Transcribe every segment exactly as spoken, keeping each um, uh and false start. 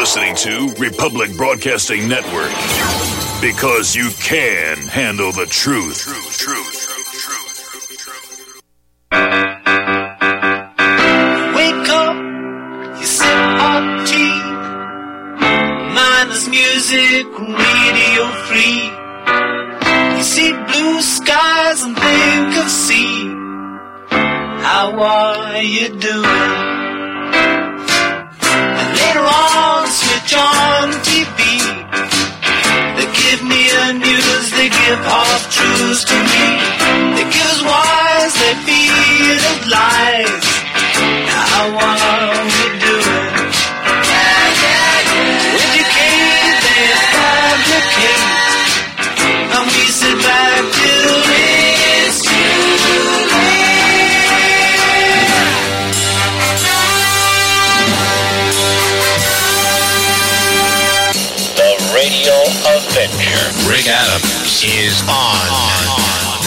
listening to Republic Broadcasting Network, because you can handle the truth. Truth, truth, truth, truth, truth. Wake up, you sip hot tea, mindless music, radio free. You see blue skies and think of sea. How are you doing? And later on, switch on T V. They give me a news, they give half truths to me. They give us wise, they feed us lies. Now how are we doing? Yeah, yeah, yeah. Educate, they fabricate, and we sit back till it's too late. Radio Adventure. Rick Adams is on.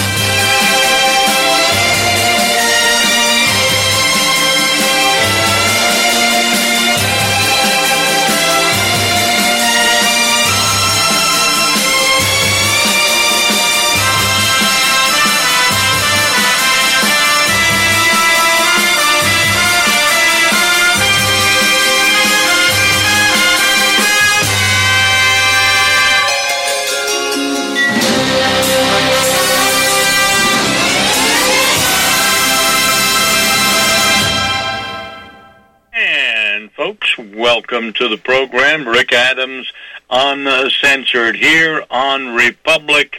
Folks, welcome to the program. Rick Adams, Uncensored, here on Republic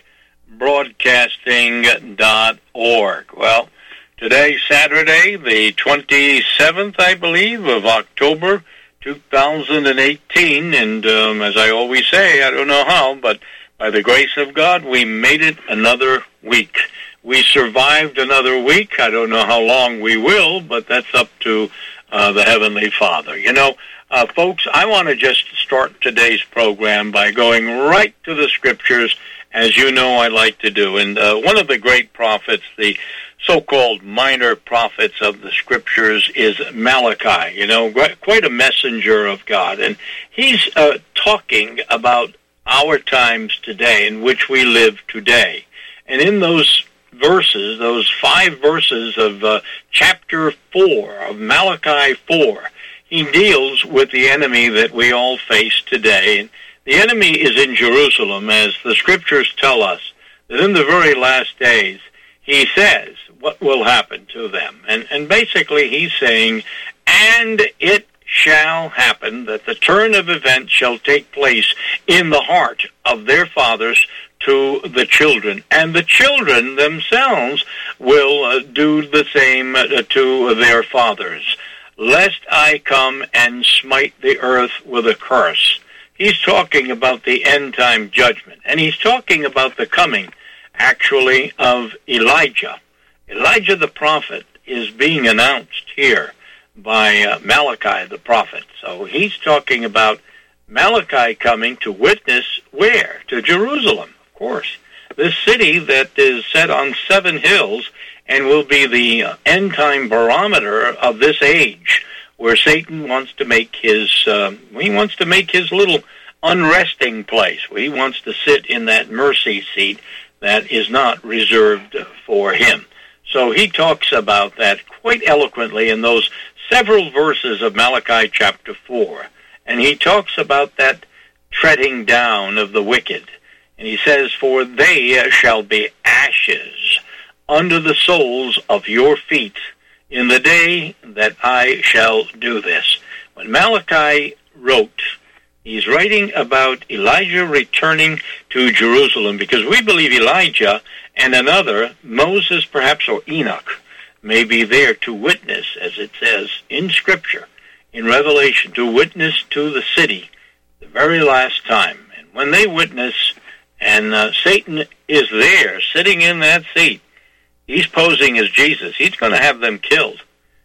Broadcasting dot org. Well, today's Saturday, the twenty-seventh, I believe, of October, two thousand eighteen, and um, as I always say, I don't know how, but by the grace of God, we made it another week. We survived another week. I don't know how long we will, but that's up to Uh, the Heavenly Father. You know, uh, folks, I want to just start today's program by going right to the Scriptures, as you know I like to do. And uh, one of the great prophets, the so-called minor prophets of the Scriptures, is Malachi, you know, quite a messenger of God. And he's uh, talking about our times today, in which we live today. And in those verses, those five verses of uh, chapter four, of Malachi four, he deals with the enemy that we all face today. And the enemy is in Jerusalem, as the Scriptures tell us, that in the very last days, he says what will happen to them. And, and basically he's saying, and it shall happen that the turn of events shall take place in the heart of their fathers to the children, and the children themselves will uh, do the same uh, to their fathers, lest I come and smite the earth with a curse. He's talking about the end-time judgment, and he's talking about the coming, actually, of Elijah. Elijah the prophet is being announced here by uh, Malachi the prophet. So he's talking about Malachi coming to witness where? To Jerusalem. Of course, this city that is set on seven hills and will be the end-time barometer of this age, where Satan wants to make his uh, he wants to make his little unresting place. He wants to sit in that mercy seat that is not reserved for him. So he talks about that quite eloquently in those several verses of Malachi chapter four, and he talks about that treading down of the wicked. And he says, for they shall be ashes under the soles of your feet in the day that I shall do this. When Malachi wrote, he's writing about Elijah returning to Jerusalem, because we believe Elijah and another, Moses perhaps, or Enoch, may be there to witness, as it says in Scripture, in Revelation, to witness to the city the very last time. And when they witness, and uh, Satan is there, sitting in that seat, he's posing as Jesus. He's going to have them killed.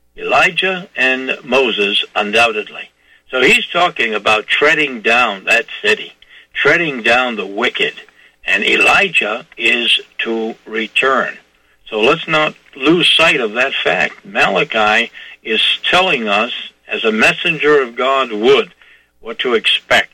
Elijah and Moses, undoubtedly. So he's talking about treading down that city, treading down the wicked. And Elijah is to return. So let's not lose sight of that fact. Malachi is telling us, as a messenger of God would, what to expect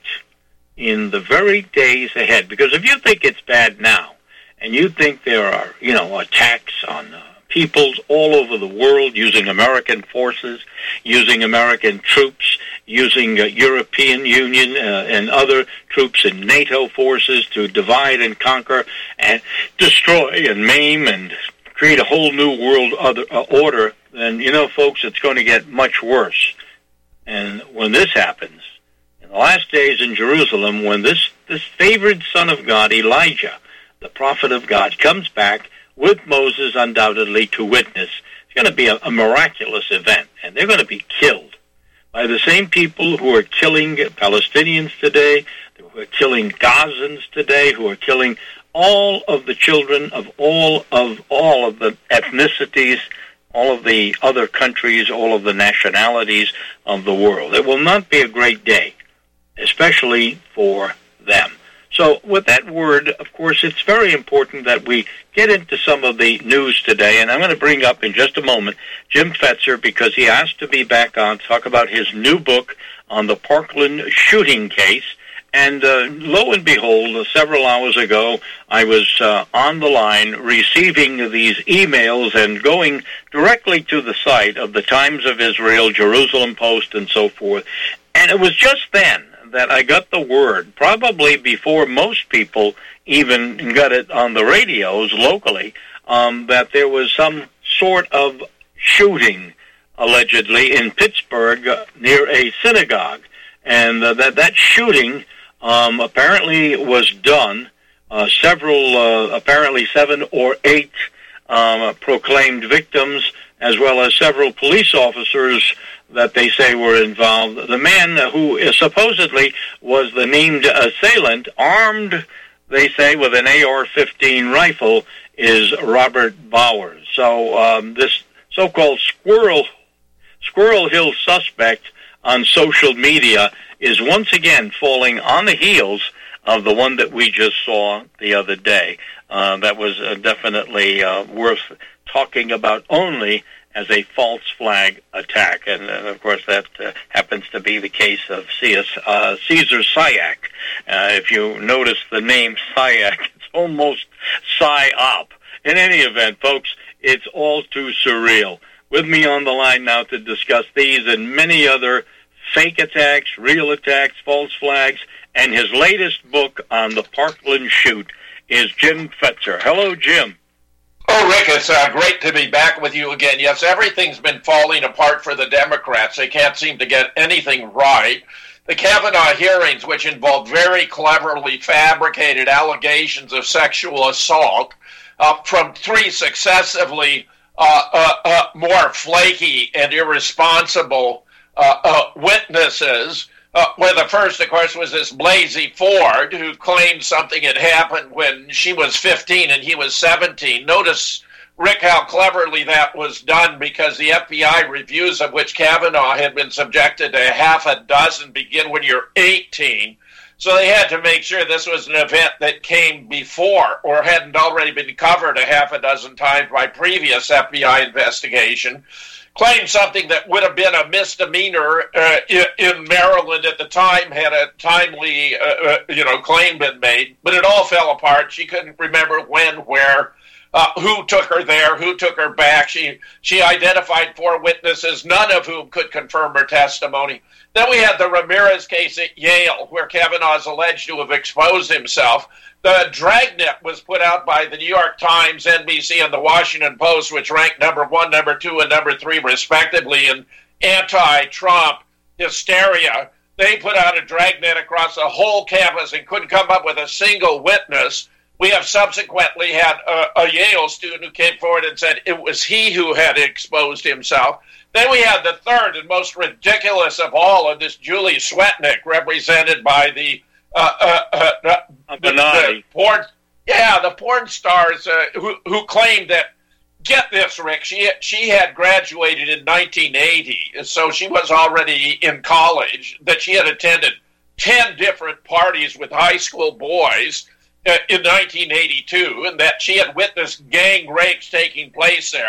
in the very days ahead. Because if you think it's bad now, and you think there are, you know, attacks on uh, peoples all over the world using American forces, using American troops, using uh, European Union uh, and other troops and NATO forces to divide and conquer and destroy and maim and create a whole new world other, uh, order, then, you know, folks, it's going to get much worse. And when this happens, in the last days in Jerusalem, when this, this favored son of God, Elijah, the prophet of God, comes back with Moses undoubtedly to witness, it's going to be a, a miraculous event, and they're going to be killed by the same people who are killing Palestinians today, who are killing Gazans today, who are killing all of the children of all of all of the ethnicities, all of the other countries, all of the nationalities of the world. It will not be a great day, especially for them. So with that word, of course, it's very important that we get into some of the news today, and I'm going to bring up in just a moment Jim Fetzer, because he asked to be back on to talk about his new book on the Parkland shooting case. And uh, lo and behold, uh, several hours ago, I was uh, on the line receiving these emails and going directly to the site of the Times of Israel, Jerusalem Post, and so forth. And it was just then that I got the word, probably before most people even got it on the radios locally, um, that there was some sort of shooting, allegedly, in Pittsburgh uh, near a synagogue. And uh, that, that shooting um, apparently was done. Uh, several, uh, apparently seven or eight um, proclaimed victims, as well as several police officers that they say were involved. The man who is supposedly was the named assailant, armed, they say, with an A R fifteen rifle, is Robert Bowers. So um, this so-called Squirrel, Squirrel Hill suspect on social media is once again falling on the heels of the one that we just saw the other day. Uh, that was uh, definitely uh, worth talking about only as a false flag attack. And, uh, of course, that uh, happens to be the case of C S, uh, Caesar Sayak. Uh, if you notice the name Sayak, it's almost Psy-op. In any event, folks, it's all too surreal. With me on the line now to discuss these and many other fake attacks, real attacks, false flags, and his latest book on the Parkland shoot is Jim Fetzer. Hello, Jim. Oh, Rick, it's uh, great to be back with you again. Yes, everything's been falling apart for the Democrats. They can't seem to get anything right. The Kavanaugh hearings, which involved very cleverly fabricated allegations of sexual assault uh, from three successively uh, uh, uh, more flaky and irresponsible uh, uh, witnesses, Uh, where the first, of course, was this Blasey Ford, who claimed something had happened when she was fifteen and he was seventeen. Notice, Rick, how cleverly that was done, because the F B I reviews of which Kavanaugh had been subjected to half a dozen begin when you're eighteen. So they had to make sure this was an event that came before or hadn't already been covered a half a dozen times by previous F B I investigation. Claimed something that would have been a misdemeanor uh, in Maryland at the time had a timely, uh, uh, you know, claim been made. But it all fell apart. She couldn't remember when, where, uh, who took her there, who took her back. She she identified four witnesses, none of whom could confirm her testimony. Then we had the Ramirez case at Yale, where Kavanaugh is alleged to have exposed himself. The dragnet was put out by the New York Times, N B C, and the Washington Post, which ranked number one, number two, and number three, respectively, in anti-Trump hysteria. They put out a dragnet across the whole campus and couldn't come up with a single witness. We have subsequently had a, a Yale student who came forward and said it was he who had exposed himself. Then we had the third and most ridiculous of all, of this Julie Swetnick, represented by the Uh, uh, uh, the, the porn, yeah, the porn stars uh, who who claimed that, get this, Rick, she she had graduated in nineteen eighty, so she was already in college, that she had attended ten different parties with high school boys uh, in nineteen eighty-two, and that she had witnessed gang rapes taking place there.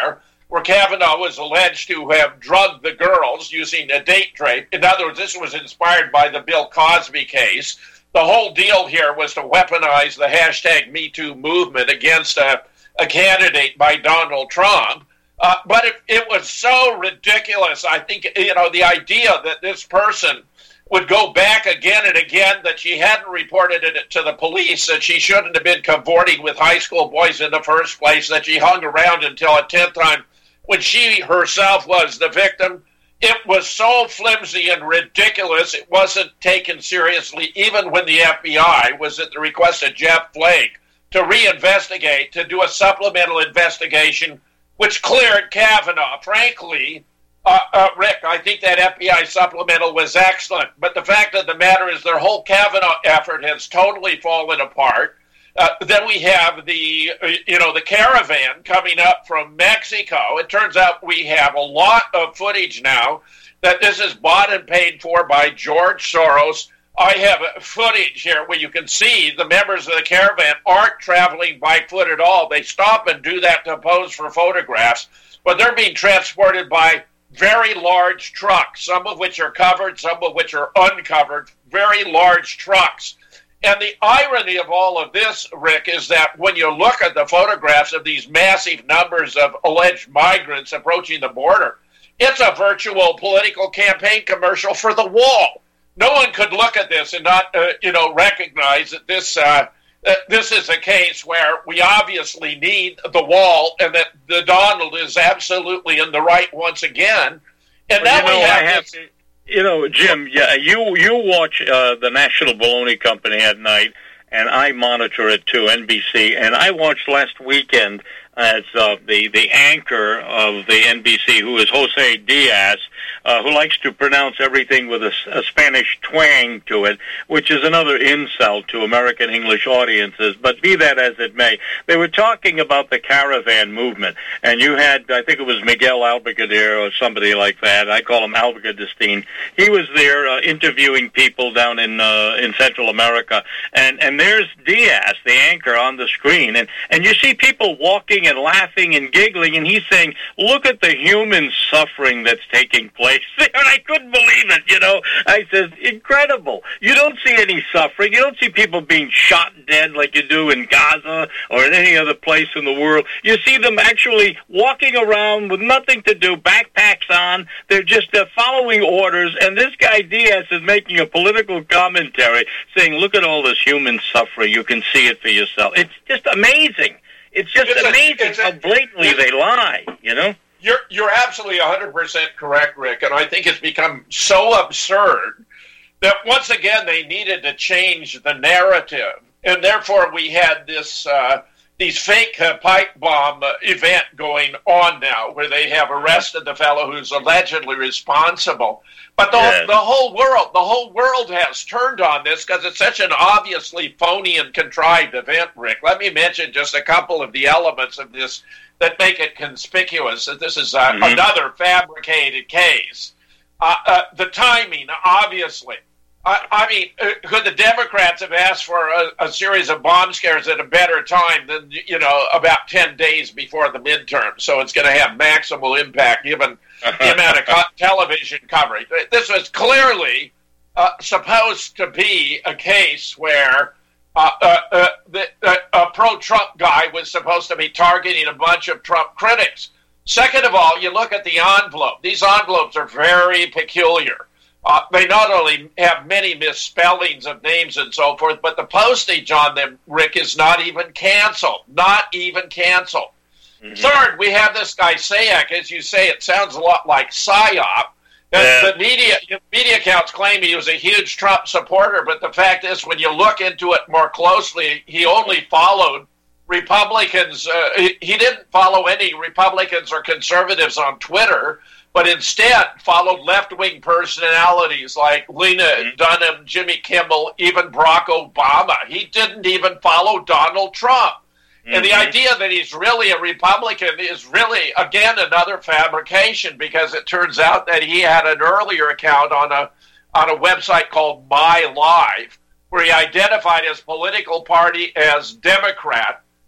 where Kavanaugh was alleged to have drugged the girls using a date rape. In other words, this was inspired by the Bill Cosby case. The whole deal here was to weaponize the hashtag Me Too movement against a, a candidate by Donald Trump. Uh, but it, it was so ridiculous. I think, you know, the idea that this person would go back again and again, that she hadn't reported it to the police, that she shouldn't have been cavorting with high school boys in the first place, that she hung around until a tenth time when she herself was the victim. It was so flimsy and ridiculous, it wasn't taken seriously, even when the F B I was at the request of Jeff Flake to reinvestigate, to do a supplemental investigation, which cleared Kavanaugh. Frankly, uh, uh, Rick, I think that F B I supplemental was excellent. But the fact of the matter is their whole Kavanaugh effort has totally fallen apart. Uh, then we have the, uh, you know, the caravan coming up from Mexico. It turns out we have a lot of footage now that this is bought and paid for by George Soros. I have footage here where you can see the members of the caravan aren't traveling by foot at all. They stop and do that to pose for photographs, but they're being transported by very large trucks, some of which are covered, some of which are uncovered, very large trucks. And the irony of all of this, Rick, is that when you look at the photographs of these massive numbers of alleged migrants approaching the border, it's a virtual political campaign commercial for the wall. No one could look at this and not, uh, you know, recognize that this uh, uh, this is a case where we obviously need the wall, and that the Donald is absolutely in the right once again. And well, now you know, we have, I have this, to, you know, Jim. Yeah, you you watch uh, the National Baloney Company at night, and I monitor it too, N B C. And I watched last weekend as uh, the the anchor of the N B C, who is Jose Diaz, uh, who likes to pronounce everything with a, a Spanish twang to it, which is another insult to American English audiences. But be that as it may, they were talking about the caravan movement, and you had, I think it was Miguel Albuquerque or somebody like that. I call him Albuquerque. He was there uh, interviewing people down in uh, in Central America, and and there's Diaz, the anchor, on the screen, and and you see people walking and laughing and giggling, and he's saying, look at the human suffering that's taking place. And I couldn't believe it, you know. I said, incredible. You don't see any suffering. You don't see people being shot dead like you do in Gaza or in any other place in the world. You see them actually walking around with nothing to do, backpacks on. They're just uh, following orders, and this guy Diaz is making a political commentary saying, look at all this human suffering. You can see it for yourself. It's just amazing. It's just it's amazing a, how blatantly a, they lie, you know? You're you're absolutely one hundred percent correct, Rick, and I think it's become so absurd that once again they needed to change the narrative, and therefore we had this uh, these fake uh, pipe bomb uh, event going on now, where they have arrested the fellow who's allegedly responsible. But the, yes. the whole world, the whole world has turned on this because it's such an obviously phony and contrived event, Rick. Let me mention just a couple of the elements of this that make it conspicuous that this is uh, mm-hmm. another fabricated case. Uh, uh, the timing, obviously. I, I mean, uh, could the Democrats have asked for a, a series of bomb scares at a better time than, you know, about ten days before the midterm? So it's going to have maximal impact given the amount of co- television coverage. This was clearly uh, supposed to be a case where uh, uh, uh, the, uh, a pro-Trump guy was supposed to be targeting a bunch of Trump critics. Second of all, you look at the envelope. These envelopes are very peculiar. Uh, they not only have many misspellings of names and so forth, but the postage on them, Rick, is not even canceled. Not even canceled. Mm-hmm. Third, we have this guy Sayak. As you say, it sounds a lot like PSYOP. Yeah. The media media accounts claim he was a huge Trump supporter, but the fact is, when you look into it more closely, he only followed Republicans. Uh, he, he didn't follow any Republicans or conservatives on Twitter, but instead followed left-wing personalities like Lena mm-hmm. Dunham, Jimmy Kimmel, even Barack Obama. He didn't even follow Donald Trump. Mm-hmm. And the idea that he's really a Republican is really, again, another fabrication, because it turns out that he had an earlier account on a on a website called My Live, where he identified his political party as Democrat.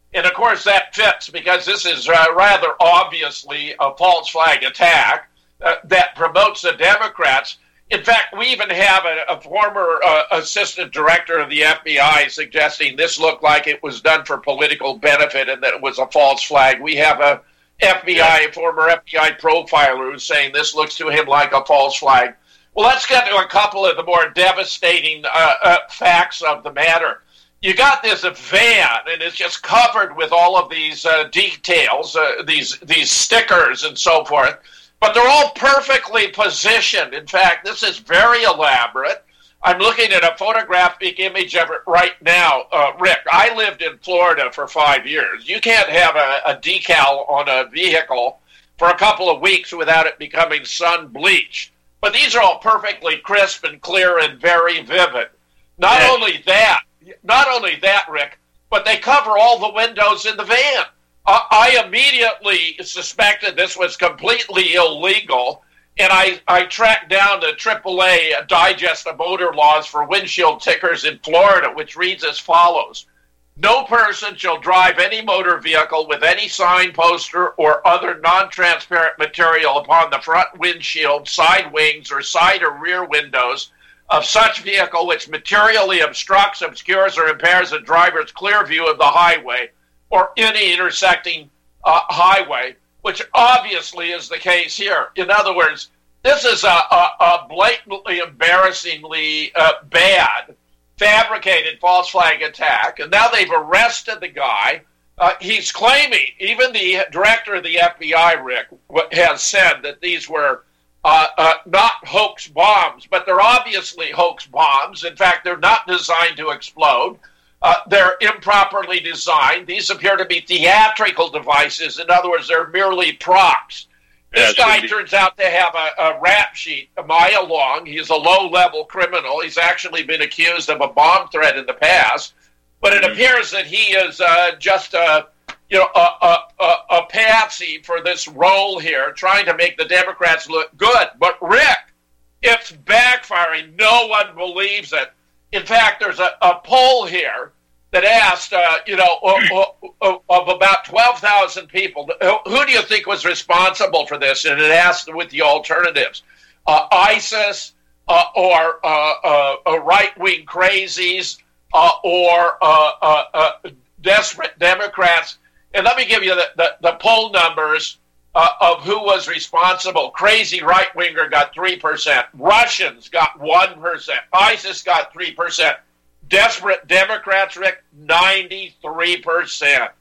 And, of course, that fits because this is uh, rather obviously a false flag attack uh, that promotes the Democrats. In fact, we even have a, a former uh, assistant director of the F B I suggesting this looked like it was done for political benefit and that it was a false flag. We have a F B I, a former F B I profiler who's saying this looks to him like a false flag. Well, let's get to a couple of the more devastating uh, uh, facts of the matter. You got this van, and it's just covered with all of these uh, details, uh, these these stickers and so forth, but they're all perfectly positioned. In fact, this is very elaborate. I'm looking at a photographic image of it right now, uh, Rick. I lived in Florida for five years. You can't have a, a decal on a vehicle for a couple of weeks without it becoming sun-bleached. But these are all perfectly crisp and clear and very vivid. Not yeah. only that, Not only that, Rick, but they cover all the windows in the van. Uh, I immediately suspected this was completely illegal, and I, I tracked down the triple A Digest of Motor Laws for windshield tickers in Florida, which reads as follows. No person shall drive any motor vehicle with any sign, poster, or other non-transparent material upon the front windshield, side wings, or side or rear windows of such vehicle which materially obstructs, obscures, or impairs a driver's clear view of the highway or any intersecting uh, highway, which obviously is the case here. In other words, this is a, a, a blatantly, embarrassingly uh, bad, fabricated false flag attack, and now they've arrested the guy. Uh, he's claiming, even the director of the F B I, Rick, has said that these were Uh, uh, not hoax bombs, but they're obviously hoax bombs. In fact, they're not designed to explode. Uh, they're improperly designed. These appear to be theatrical devices. In other words, they're merely props. This yeah, guy be- turns out to have a, a rap sheet a mile long. He's a low-level criminal. He's actually been accused of a bomb threat in the past. But it mm-hmm. appears that he is uh, just a... You know, a, a, a, a patsy for this role here, trying to make the Democrats look good. But, Rick, it's backfiring. No one believes it. In fact, there's a, a poll here that asked, uh, you know, of, of, of about twelve thousand people, who do you think was responsible for this? And it asked with the alternatives, uh, ISIS uh, or uh, uh, uh, right-wing crazies uh, or uh, uh, uh, desperate Democrats. And let me give you the, the, the poll numbers uh, of who was responsible. Crazy right-winger got three percent. Russians got one percent. ISIS got three percent. Desperate Democrats, Rick, ninety-three percent.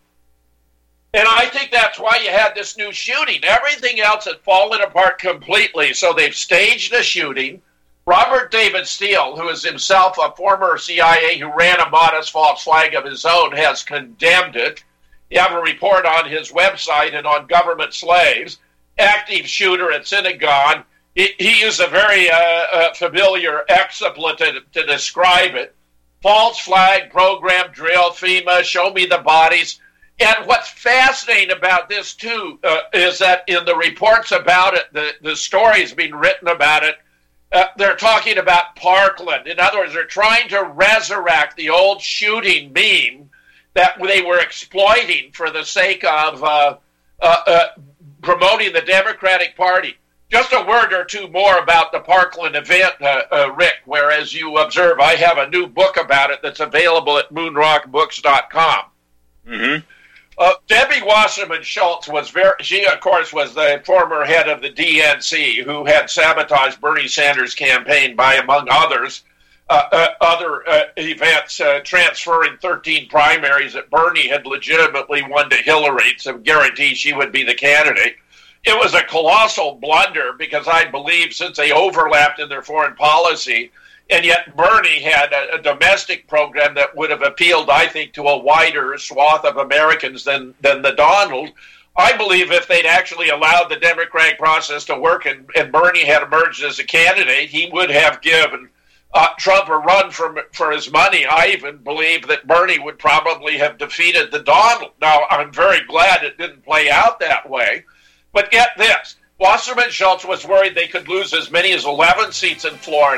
And I think that's why you had this new shooting. Everything else had fallen apart completely. So they've staged a shooting. Robert David Steele, who is himself a former C I A who ran a modest false flag of his own, has condemned it. You have a report on his website and on Government Slaves, active shooter at Synagogue. He, he used a very uh, uh, familiar expletive to, to describe it. False flag, program, drill, FEMA, show me the bodies. And what's fascinating about this, too, uh, is that in the reports about it, the, the stories being written about it, uh, they're talking about Parkland. In other words, they're trying to resurrect the old shooting meme that they were exploiting for the sake of uh, uh, uh, promoting the Democratic Party. Just a word or two more about the Parkland event, uh, uh, Rick, where, as you observe, I have a new book about it that's available at moon rock books dot com. Mm-hmm. Uh, Debbie Wasserman Schultz was very, she, of course, was the former head of the D N C who had sabotaged Bernie Sanders' campaign by, among others, Uh, uh, other uh, events, uh, transferring thirteen primaries that Bernie had legitimately won to Hillary to guarantee she would be the candidate. It was a colossal blunder because I believe since they overlapped in their foreign policy, and yet Bernie had a, a domestic program that would have appealed, I think, to a wider swath of Americans than, than the Donald. I believe if they'd actually allowed the democratic process to work and, and Bernie had emerged as a candidate, he would have given Uh, Trump a run for, for his money. I even believe that Bernie would probably have defeated the Donald. Now, I'm very glad it didn't play out that way. But get this. Wasserman Schultz was worried they could lose as many as eleven seats in Florida.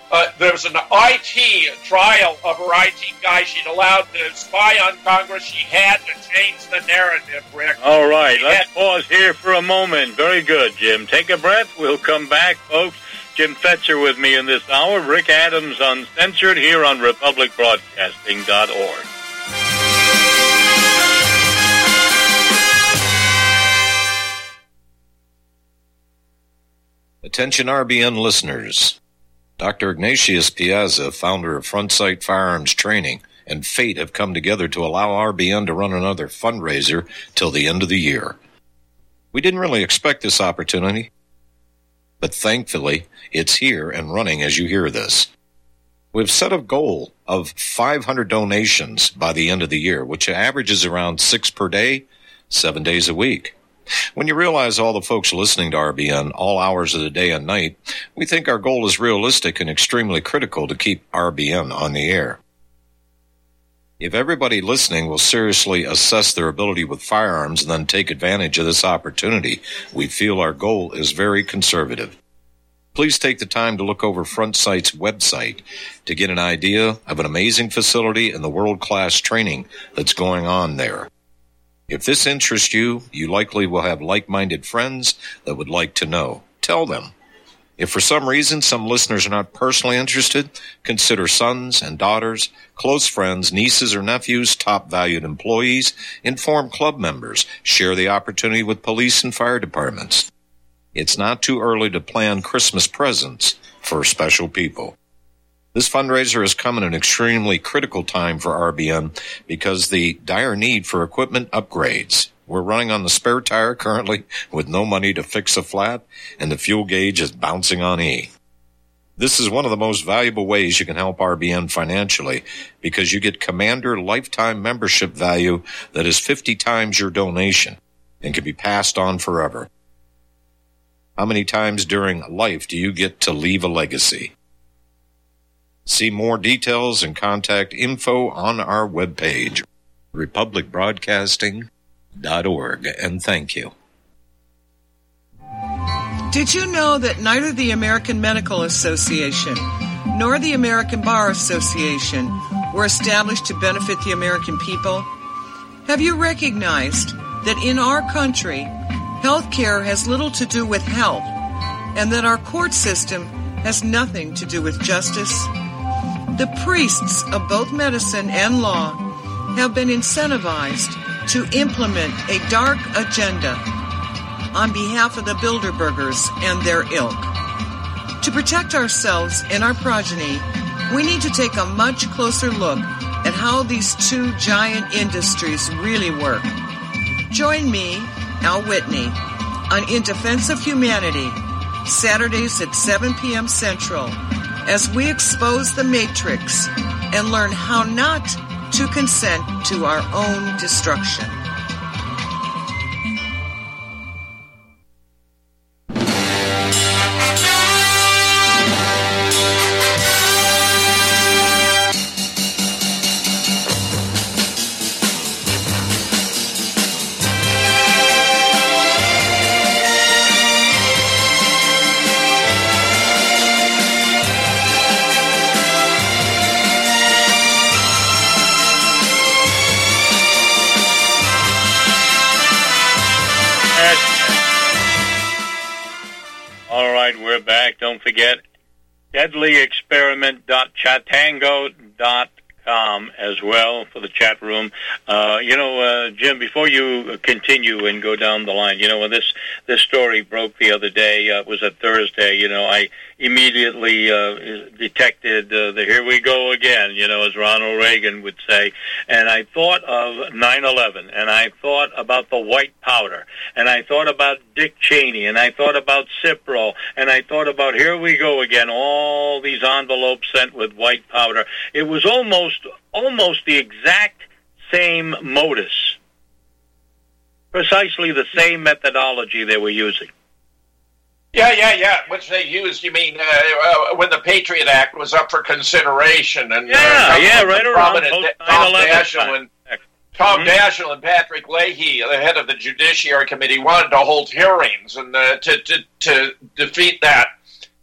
Uh, there was an I T trial of her I T guy. She'd allowed to spy on Congress. She had to change the narrative, Rick. All right, She let's had- pause here for a moment. Very good, Jim. Take a breath. We'll come back, folks. Jim Fetzer with me in this hour. Rick Adams Uncensored here on Republic Broadcasting dot org. Attention R B N listeners. Doctor Ignatius Piazza, founder of Front Sight Firearms Training, and Fate have come together to allow R B N to run another fundraiser till the end of the year. We didn't really expect this opportunity, but thankfully, it's here and running as you hear this. We've set a goal of five hundred donations by the end of the year, which averages around six per day, seven days a week. When you realize all the folks listening to R B N all hours of the day and night, we think our goal is realistic and extremely critical to keep R B N on the air. If everybody listening will seriously assess their ability with firearms and then take advantage of this opportunity, we feel our goal is very conservative. Please take the time to look over Front Sight's website to get an idea of an amazing facility and the world-class training that's going on there. If this interests you, you likely will have like-minded friends that would like to know. Tell them. If for some reason some listeners are not personally interested, consider sons and daughters, close friends, nieces or nephews, top valued employees, inform club members, share the opportunity with police and fire departments. It's not too early to plan Christmas presents for special people. This fundraiser has come at an extremely critical time for R B N because the dire need for equipment upgrades. We're running on the spare tire currently with no money to fix a flat, and the fuel gauge is bouncing on E. This is one of the most valuable ways you can help R B N financially because you get Commander lifetime membership value that is fifty times your donation and can be passed on forever. How many times during life do you get to leave a legacy? See more details and contact info on our webpage, Republic Broadcasting dot org, and thank you. Did you know that neither the American Medical Association nor the American Bar Association were established to benefit the American people? Have you recognized that in our country, health care has little to do with health, and that our court system has nothing to do with justice? The priests of both medicine and law have been incentivized to implement a dark agenda on behalf of the Bilderbergers and their ilk. To protect ourselves and our progeny, we need to take a much closer look at how these two giant industries really work. Join me, Al Whitney, on In Defense of Humanity, Saturdays at seven p.m. Central, as we expose the matrix and learn how not to consent to our own destruction. We're back. Don't forget, deadly experiment dot chatango dot com as well for the chat room. Uh, you know, uh, Jim, before you continue and go down the line, you know, when this, this story broke the other day, uh, it was a Thursday, you know, I immediately uh, detected uh, the here we go again, you know, as Ronald Reagan would say. And I thought of nine eleven, and I thought about the white powder, and I thought about Dick Cheney, and I thought about Cipro, and I thought about here we go again, all these envelopes sent with white powder. It was almost almost the exact same modus, precisely the same methodology they were using. Yeah, yeah, yeah. Which they used, you mean, uh, uh, when the Patriot Act was up for consideration. And, yeah, uh, yeah, right around post Tom Daschle and, Tom mm-hmm. Daschle and Patrick Leahy, the head of the Judiciary Committee, wanted to hold hearings and uh, to, to, to defeat that. The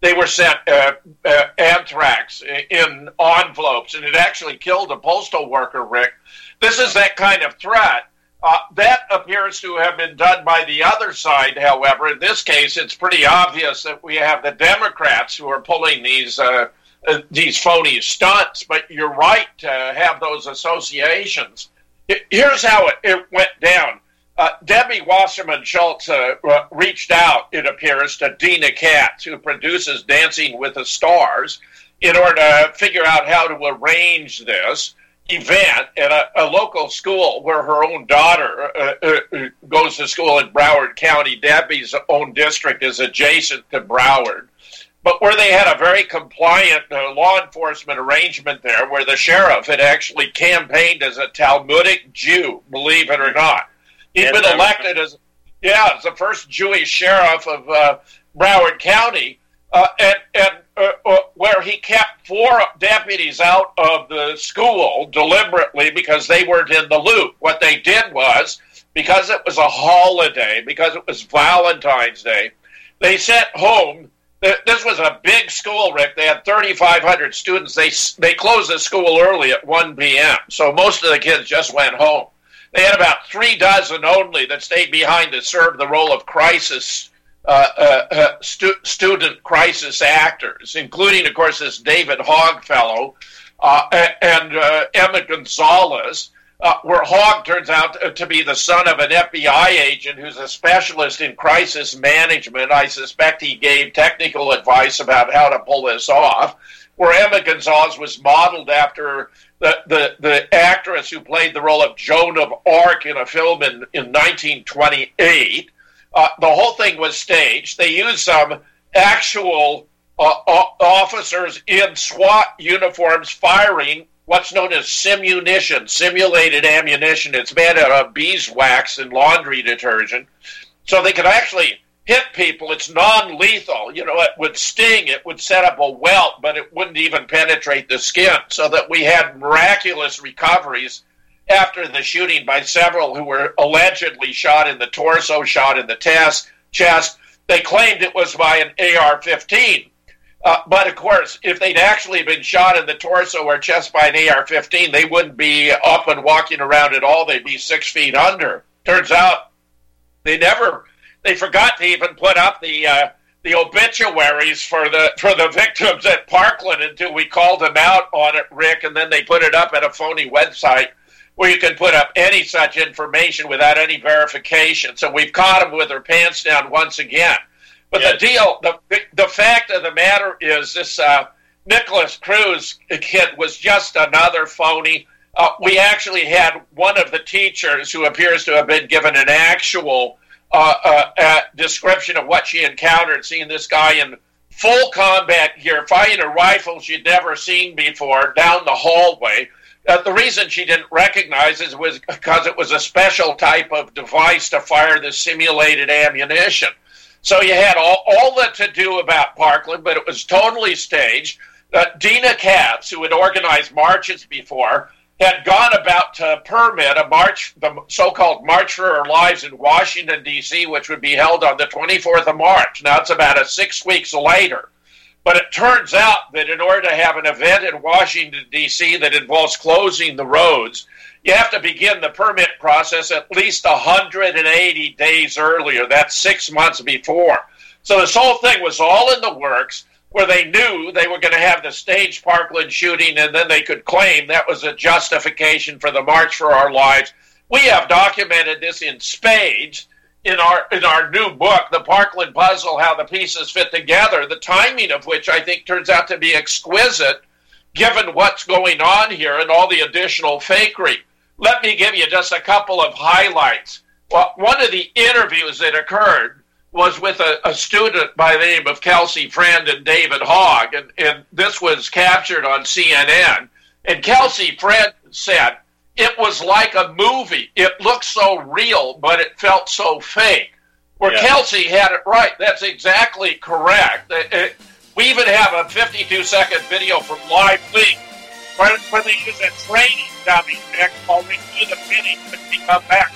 they were sent uh, uh, anthrax in envelopes, and it actually killed a postal worker, Rick. This is that kind of threat. Uh, that appears to have been done by the other side, however. In this case, it's pretty obvious that we have the Democrats who are pulling these uh, uh, these phony stunts, but you're right to have those associations. Here's how it, it went down. Uh, Debbie Wasserman Schultz uh, reached out, it appears, to Dina Katz, who produces Dancing with the Stars, in order to figure out how to arrange this event at a, a local school where her own daughter uh, uh, goes to school in Broward County. Debbie's own district is adjacent to Broward, but where they had a very compliant uh, law enforcement arrangement there, where the sheriff had actually campaigned as a Talmudic Jew, believe it or not. He'd been elected as, yeah, as the first Jewish sheriff of uh, Broward County, uh, and, and uh, uh, where he kept four deputies out of the school deliberately because they weren't in the loop. What they did was, because it was a holiday, because it was Valentine's Day, they sent home. This was a big school, Rick. They had thirty-five hundred students. They they closed the school early at one p.m., so most of the kids just went home. They had about three dozen only that stayed behind to serve the role of crisis uh, uh, uh, stu- student crisis actors, including, of course, this David Hogg fellow uh, and uh, Emma Gonzalez, uh, where Hogg turns out to be the son of an F B I agent who's a specialist in crisis management. I suspect he gave technical advice about how to pull this off, where Emma Gonzalez was modeled after the, the, the actress who played the role of Joan of Arc in a film in, in nineteen twenty-eight. Uh, the whole thing was staged. They used some actual uh, officers in SWAT uniforms firing what's known as simunition, simulated ammunition. It's made out of beeswax and laundry detergent. So they could actually hit people. It's non-lethal. You know, it would sting, it would set up a welt, but it wouldn't even penetrate the skin, so that we had miraculous recoveries after the shooting by several who were allegedly shot in the torso, shot in the test, chest. They claimed it was by an A R fifteen. Uh, but, of course, if they'd actually been shot in the torso or chest by an A R fifteen, they wouldn't be up and walking around at all. They'd be six feet under. Turns out they never... They forgot to even put up the uh, the obituaries for the for the victims at Parkland until we called them out on it, Rick, and then they put it up at a phony website where you can put up any such information without any verification. So we've caught them with their pants down once again. But yes. the deal, the the fact of the matter is, this uh, Nicholas Cruz kid was just another phony. Uh, we actually had one of the teachers who appears to have been given an actual Uh, uh, uh, description of what she encountered, seeing this guy in full combat gear, firing a rifle she'd never seen before down the hallway. Uh, the reason she didn't recognize it was because it was a special type of device to fire the simulated ammunition. So you had all, all the to-do about Parkland, but it was totally staged. Uh, Dina Katz, who had organized marches before, had gone about to permit a march, the so-called March for Our Lives in Washington, D C, which would be held on the twenty-fourth of March. Now, it's about a six weeks later. But it turns out that in order to have an event in Washington, D C that involves closing the roads, you have to begin the permit process at least one hundred eighty days earlier. That's six months before. So this whole thing was all in the works, where they knew they were going to have the staged Parkland shooting, and then they could claim that was a justification for the March for Our Lives. We have documented this in spades in our in our new book, The Parkland Puzzle, How the Pieces Fit Together, the timing of which I think turns out to be exquisite, given what's going on here and all the additional fakery. Let me give you just a couple of highlights. Well, one of the interviews that occurred was with a, a student by the name of Kelsey Friend and David Hogg, and, and this was captured on C N N. And Kelsey Friend said, it was like a movie. It looked so real, but it felt so fake. Where yeah. Kelsey had it right. That's exactly correct. It, it, we even have a fifty-two second video from Live Leak where, where they use a training dummy while they do the fitting when we come back.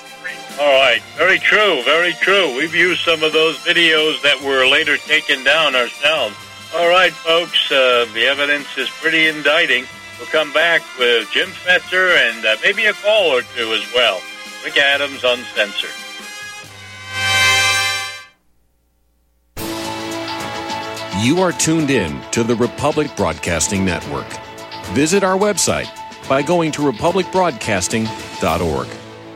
All right. Very true. Very true. We've used some of those videos that were later taken down ourselves. All right, folks, uh, the evidence is pretty indicting. We'll come back with Jim Fetzer and uh, maybe a call or two as well. Rick Adams Uncensored. You are tuned in to the Republic Broadcasting Network. Visit our website by going to republic broadcasting dot org.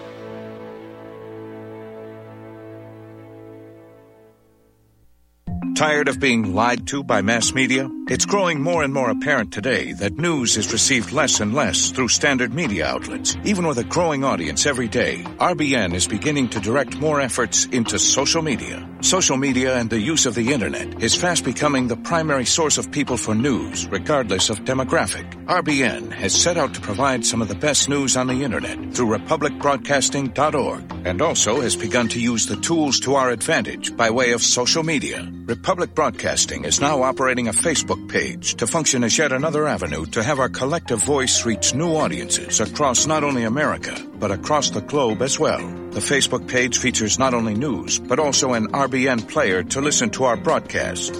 Tired of being lied to by mass media? It's growing more and more apparent today that news is received less and less through standard media outlets. Even with a growing audience every day, R B N is beginning to direct more efforts into social media. Social media and the use of the internet is fast becoming the primary source of people for news, regardless of demographic. R B N has set out to provide some of the best news on the internet through republic broadcasting dot org, and also has begun to use the tools to our advantage by way of social media. Republic Broadcasting is now operating a Facebook page to function as yet another avenue to have our collective voice reach new audiences across not only America, but across the globe as well. The Facebook page features not only news, but also an R B N player to listen to our broadcast.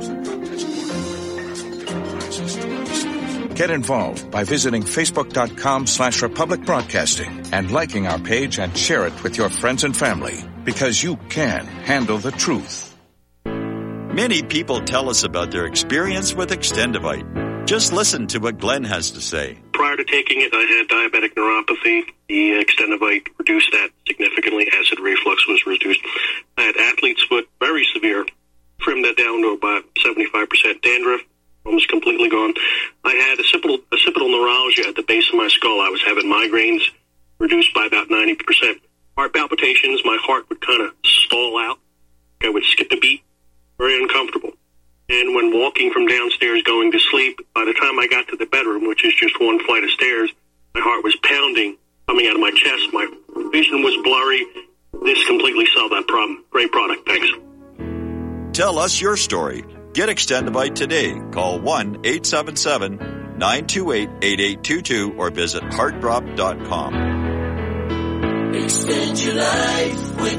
Get involved by visiting facebook.com slash Republic Broadcasting and liking our page and share it with your friends and family, because you can handle the truth. Many people tell us about their experience with Extendivite. Just listen to what Glenn has to say. Prior to taking it, I had diabetic neuropathy. The Extendivite reduced that significantly. Acid reflux was reduced. I had athlete's foot, very severe. Trimmed that down to about seventy-five percent. Dandruff, almost completely gone. I had occipital, occipital neuralgia at the base of my skull. I was having migraines, reduced by about ninety percent. Heart palpitations, my heart would kind of stall out. I would skip a beat. Very uncomfortable. And when walking from downstairs going to sleep, by the time I got to the bedroom, which is just one flight of stairs, my heart was pounding, coming out of my chest. My vision was blurry. This completely solved that problem. Great product. Thanks. Tell us your story. Get Extendivite today. Call one eight seven seven, nine two eight, eight eight two two or visit heart drop dot com. Extend your life with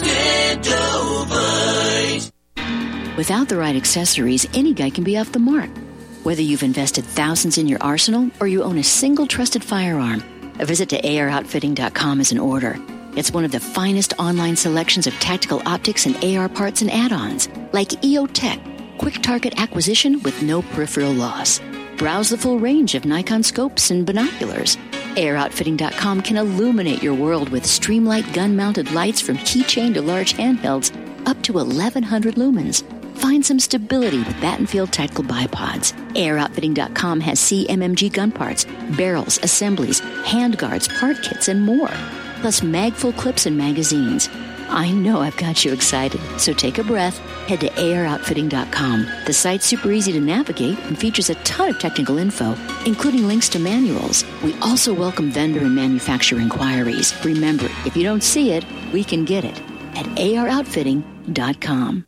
Extendivite. Without the right accessories, any guy can be off the mark. Whether you've invested thousands in your arsenal or you own a single trusted firearm, a visit to A R outfitting dot com is in order. It's one of the finest online selections of tactical optics and A R parts and add-ons, like E O Tech, quick target acquisition with no peripheral loss. Browse the full range of Nikon scopes and binoculars. A R outfitting dot com can illuminate your world with Streamlight gun-mounted lights from keychain to large handhelds up to eleven hundred lumens. Find some stability with Battenfield Tactical Bipods. A R outfitting dot com has C M M G gun parts, barrels, assemblies, handguards, part kits, and more. Plus mag-full clips and magazines. I know I've got you excited, so take a breath. Head to A R outfitting dot com. The site's super easy to navigate and features a ton of technical info, including links to manuals. We also welcome vendor and manufacturer inquiries. Remember, if you don't see it, we can get it at A R outfitting dot com.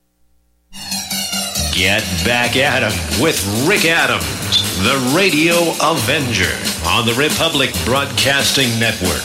Get back at him with Rick Adams, the Radio Avenger, on the Republic Broadcasting Network.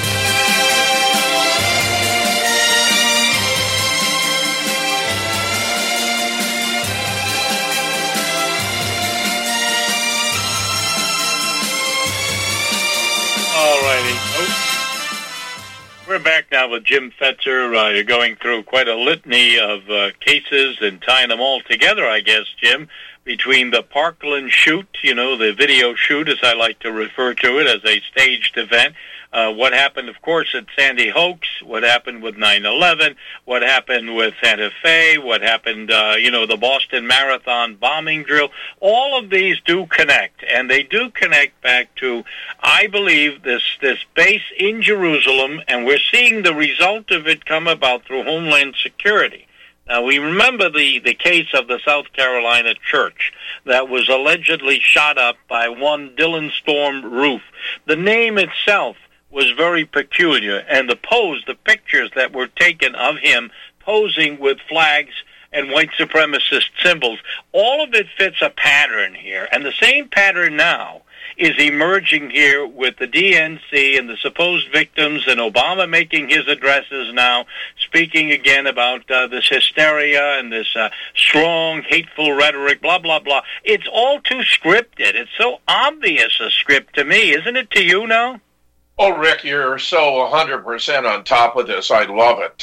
All righty, folks. We're back now with Jim Fetzer. Uh, you're going through quite a litany of uh, cases and tying them all together, I guess, Jim, between the Parkland shoot, you know, the video shoot, as I like to refer to it, as a staged event. Uh, what happened, of course, at Sandy Hook, what happened with nine eleven, what happened with Santa Fe, what happened, uh, you know, the Boston Marathon bombing drill. All of these do connect, and they do connect back to, I believe, this, this base in Jerusalem, and we're seeing the result of it come about through Homeland Security. Now, we remember the, the case of the South Carolina church that was allegedly shot up by one Dylan Storm Roof. The name itself was very peculiar, and the pose, the pictures that were taken of him posing with flags and white supremacist symbols. All of it fits a pattern here, and the same pattern now is emerging here with the D N C and the supposed victims, and Obama making his addresses now, speaking again about uh, this hysteria and this uh, strong, hateful rhetoric, blah, blah, blah. It's all too scripted. It's so obvious a script to me. Isn't it to you now? Oh, Rick, you're so one hundred percent on top of this. I love it.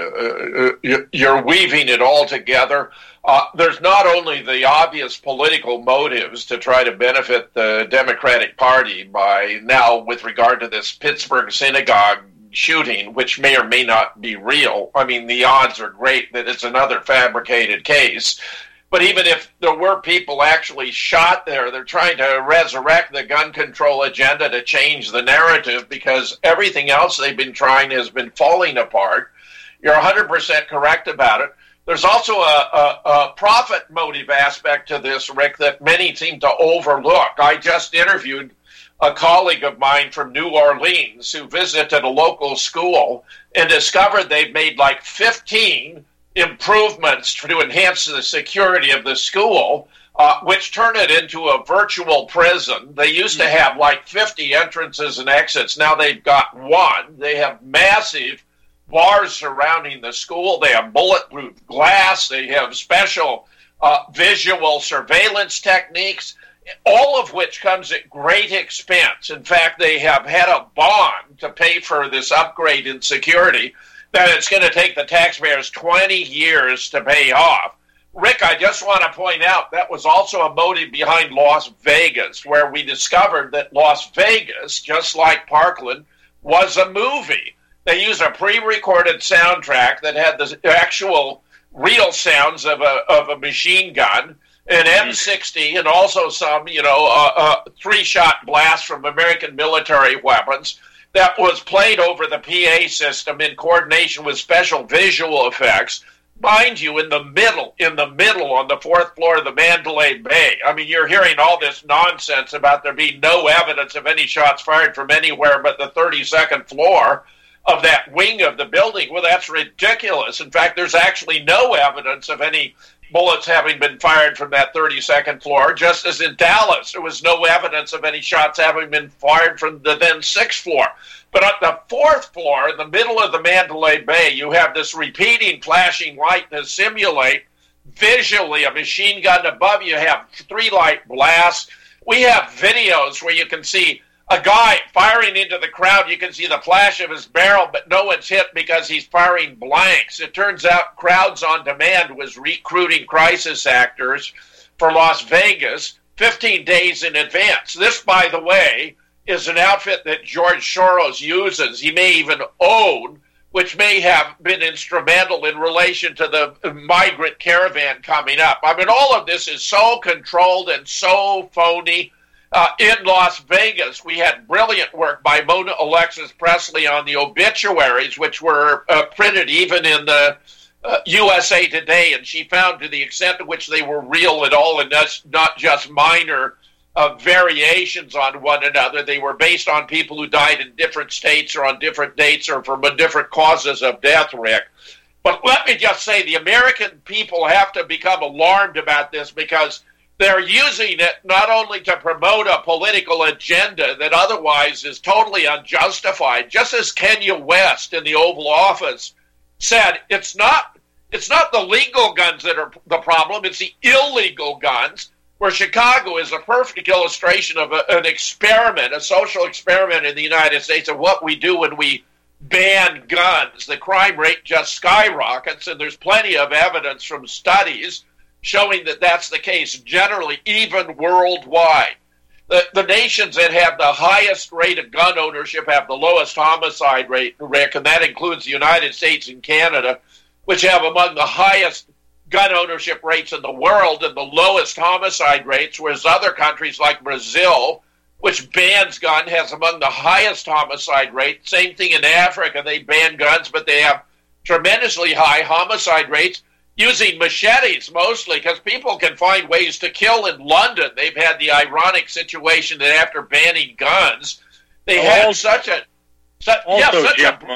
Uh, you're weaving it all together. Uh, there's not only the obvious political motives to try to benefit the Democratic Party by now with regard to this Pittsburgh synagogue shooting, which may or may not be real. I mean, the odds are great that it's another fabricated case. But even if there were people actually shot there, they're trying to resurrect the gun control agenda to change the narrative because everything else they've been trying has been falling apart. You're one hundred percent correct about it. There's also a, a, a profit motive aspect to this, Rick, that many seem to overlook. I just interviewed a colleague of mine from New Orleans who visited a local school and discovered they've made like fifteen improvements to enhance the security of the school, uh, which turn it into a virtual prison. They used to have like fifty entrances and exits. Now they've got one. They have massive bars surrounding the school. They have bulletproof glass. They have special uh, visual surveillance techniques, all of which comes at great expense. In fact, they have had a bond to pay for this upgrade in security that it's going to take the taxpayers twenty years to pay off. Rick, I just want to point out that was also a motive behind Las Vegas, where we discovered that Las Vegas, just like Parkland, was a movie. They used a pre-recorded soundtrack that had the actual real sounds of a of a machine gun, an M sixty, and also some, you know, uh, uh, three-shot blasts from American military weapons that was played over the P A system in coordination with special visual effects. Mind you, in the middle, in the middle on the fourth floor of the Mandalay Bay. I mean, you're hearing all this nonsense about there being no evidence of any shots fired from anywhere but the thirty-second floor of that wing of the building. Well, that's ridiculous. In fact, there's actually no evidence of any bullets having been fired from that thirty-second floor, just as in Dallas, there was no evidence of any shots having been fired from the then sixth floor. But on the fourth floor, in the middle of the Mandalay Bay, you have this repeating flashing light to simulate visually a machine gun above you. You have three light blasts. We have videos where you can see a guy firing into the crowd. You can see the flash of his barrel, but no one's hit because he's firing blanks. It turns out Crowds on Demand was recruiting crisis actors for Las Vegas fifteen days in advance. This, by the way, is an outfit that George Soros uses. He may even own, which may have been instrumental in relation to the migrant caravan coming up. I mean, all of this is so controlled and so phony. Uh, in Las Vegas, we had brilliant work by Mona Alexis Presley on the obituaries, which were uh, printed even in the uh, U S A Today, and she found to the extent to which they were real at all and not just minor uh, variations on one another. They were based on people who died in different states or on different dates or from different causes of death, Rick. But let me just say, the American people have to become alarmed about this because they're using it not only to promote a political agenda that otherwise is totally unjustified, just as Kenya West in the Oval Office said, it's not it's not the legal guns that are the problem, it's the illegal guns, where Chicago is a perfect illustration of a, an experiment, a social experiment in the United States of what we do when we ban guns. The crime rate just skyrockets, and there's plenty of evidence from studies showing that that's the case generally, even worldwide. The, the nations that have the highest rate of gun ownership have the lowest homicide rate, Rick, and that includes the United States and Canada, which have among the highest gun ownership rates in the world and the lowest homicide rates, whereas other countries like Brazil, which bans gun, has among the highest homicide rate. Same thing in Africa. They ban guns, but they have tremendously high homicide rates, using machetes mostly, because people can find ways to kill in London. They've had the ironic situation that after banning guns, they had also, such a... Such, also, yeah, such Jim, a uh,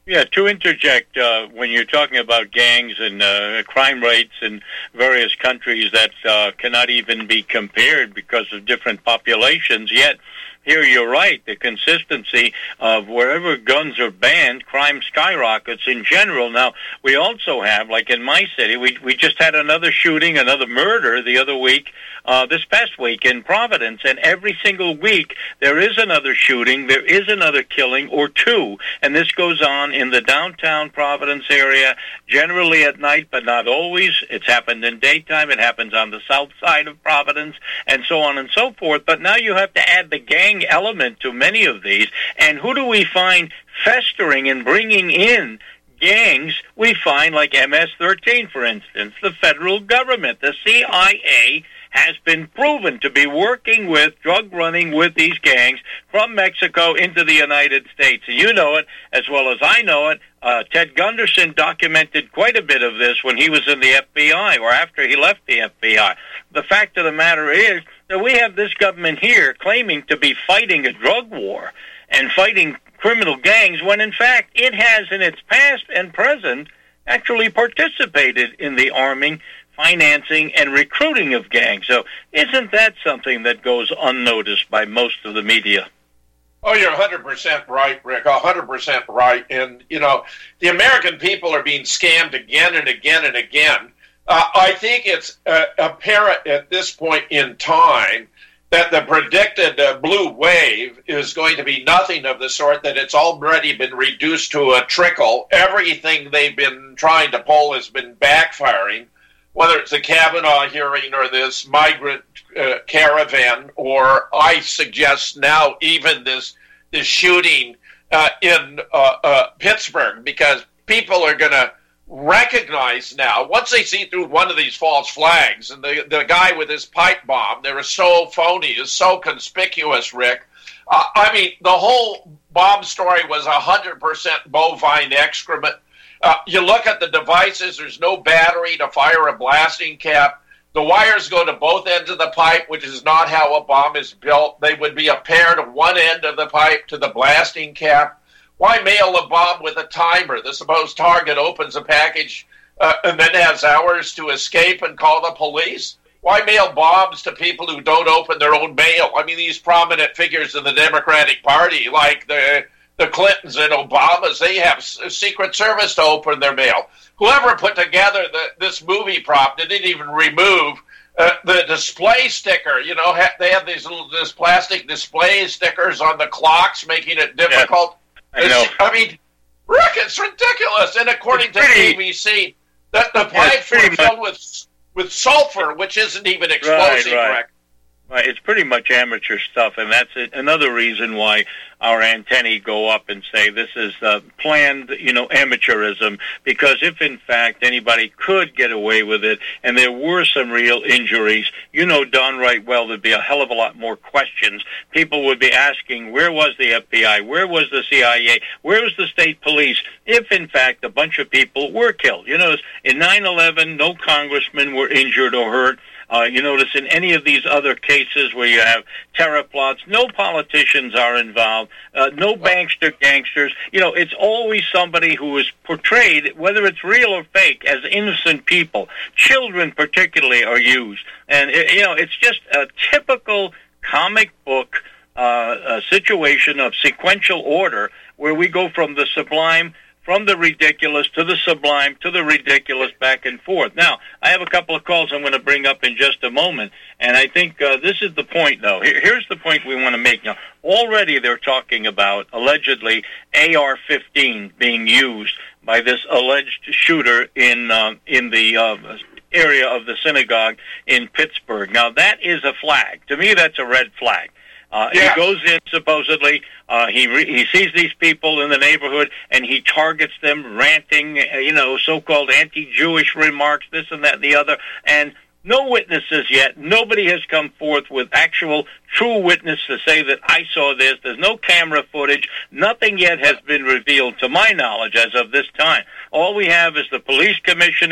Yeah, to interject, uh, when you're talking about gangs and uh, crime rates in various countries that uh, cannot even be compared because of different populations, yet here you're right, the consistency of wherever guns are banned, crime skyrockets in general. Now, we also have, like in my city, we we just had another shooting, another murder the other week, uh, this past week in Providence, and every single week there is another shooting, there is another killing or two, and this goes on in the downtown Providence area, generally at night, but not always. It's happened in daytime, it happens on the south side of Providence, and so on and so forth. But now you have to add the gang element to many of these, and who do we find festering and bringing in gangs? We find like M S thirteen, for instance, the federal government, the C I A has been proven to be working with, drug running with these gangs from Mexico into the United States. And you know it as well as I know it. Uh, Ted Gunderson documented quite a bit of this when he was in the F B I or after he left the F B I. The fact of the matter is that we have this government here claiming to be fighting a drug war and fighting criminal gangs when, in fact, it has in its past and present actually participated in the arming, financing, and recruiting of gangs. So isn't that something that goes unnoticed by most of the media? Oh, you're one hundred percent right, Rick, one hundred percent right. And, you know, the American people are being scammed again and again and again. Uh, I think it's uh, apparent at this point in time that the predicted uh, blue wave is going to be nothing of the sort, that it's already been reduced to a trickle. Everything they've been trying to pull has been backfiring, whether it's the Kavanaugh hearing or this migrant uh, caravan, or I suggest now even this this shooting uh, in uh, uh, Pittsburgh, because people are going to recognize now, once they see through one of these false flags, and the, the guy with his pipe bomb, they were so phony, is so conspicuous, Rick. Uh, I mean, the whole bomb story was one hundred percent bovine excrement. Uh, you look at the devices, there's no battery to fire a blasting cap. The wires go to both ends of the pipe, which is not how a bomb is built. They would be a pair to one end of the pipe to the blasting cap. Why mail a bomb with a timer? The supposed target opens a package uh, and then has hours to escape and call the police? Why mail bombs to people who don't open their own mail? I mean, these prominent figures in the Democratic Party, like the the Clintons and Obamas, they have Secret Service to open their mail. Whoever put together the, this movie prop didn't even remove uh, the display sticker. You know, ha- they have these little this plastic display stickers on the clocks, making it difficult. Yeah, I know. I mean, Rick, it's ridiculous. And according to A B C, the, the pipes were filled with with sulfur, which isn't even explosive, right, right. Rick. Right, it's pretty much amateur stuff, and that's it. Another reason why our antennae go up and say this is uh, planned, you know, amateurism, because if, in fact, anybody could get away with it and there were some real injuries, you know darn right well there'd be a hell of a lot more questions. People would be asking, where was the F B I? Where was the C I A? Where was the state police? If, in fact, a bunch of people were killed. You notice, in nine eleven, no congressmen were injured or hurt. Uh, you notice in any of these other cases where you have terror plots, no politicians are involved, uh, no bankster gangsters. You know, it's always somebody who is portrayed, whether it's real or fake, as innocent people. Children particularly are used. And, it, you know, it's just a typical comic book uh, a situation of sequential order where we go from the sublime, from the ridiculous to the sublime to the ridiculous, back and forth. Now, I have a couple of calls I'm going to bring up in just a moment, and I think uh, this is the point, though. Here, here's the point we want to make. Now, already they're talking about, allegedly, A R fifteen being used by this alleged shooter in, uh, in the uh, area of the synagogue in Pittsburgh. Now, that is a flag. To me, that's a red flag. Uh, yeah. He goes in, supposedly, uh, he re- he sees these people in the neighborhood, and he targets them, ranting, uh, you know, so-called anti-Jewish remarks, this and that and the other, and no witnesses yet. Nobody has come forth with actual true witness to say that I saw this. There's no camera footage. Nothing yet has been revealed, to my knowledge, as of this time. All we have is the police commissioner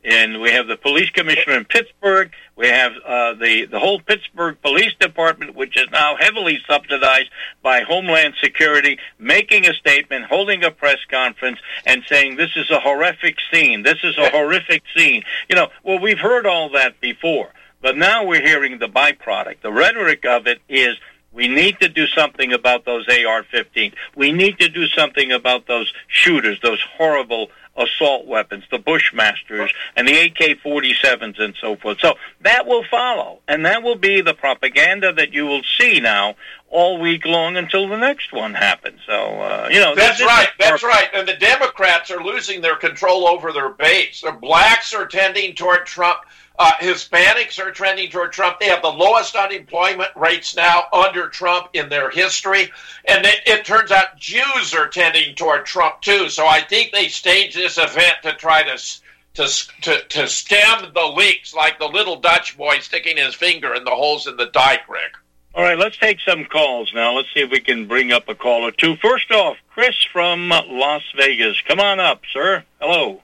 and we have the police commissioner in Pittsburgh. We have uh, the, the whole Pittsburgh Police Department, which is now heavily subsidized by Homeland Security, making a statement, holding a press conference, and saying this is a horrific scene. This is a horrific scene. You know, well, we've heard all that before, but now we're hearing the byproduct. The rhetoric of it is, we need to do something about those A R fifteens. We need to do something about those shooters, those horrible assault weapons, the Bushmasters, and the A K forty-sevens and so forth. So that will follow, and that will be the propaganda that you will see now all week long until the next one happens. So, uh, you know. That's right, that's right. And the Democrats are losing their control over their base. The blacks are tending toward Trump. Uh, Hispanics are trending toward Trump. They have the lowest unemployment rates now under Trump in their history. And it, it turns out Jews are tending toward Trump, too. So I think they staged this event to try to, to, to, to stem the leaks, like the little Dutch boy sticking his finger in the holes in the dike, Rick. All right, let's take some calls now. Let's see if we can bring up a call or two. First off, Chris from Las Vegas. Come on up, sir. Hello.